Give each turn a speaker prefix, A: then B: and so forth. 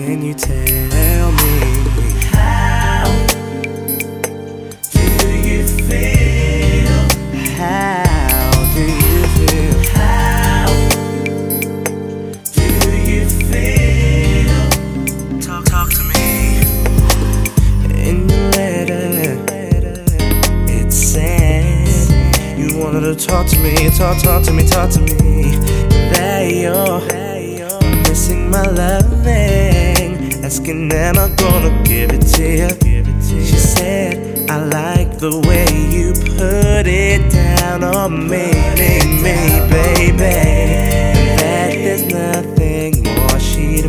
A: Can you tell me
B: How do you feel?
A: how do you feel?
B: How do you feel?
A: Talk to me. In your letter, it said you wanted to talk to me, talk to me, that you're missing my loving, asking am I gonna give it to you. She said I like the way you put it down on me, baby.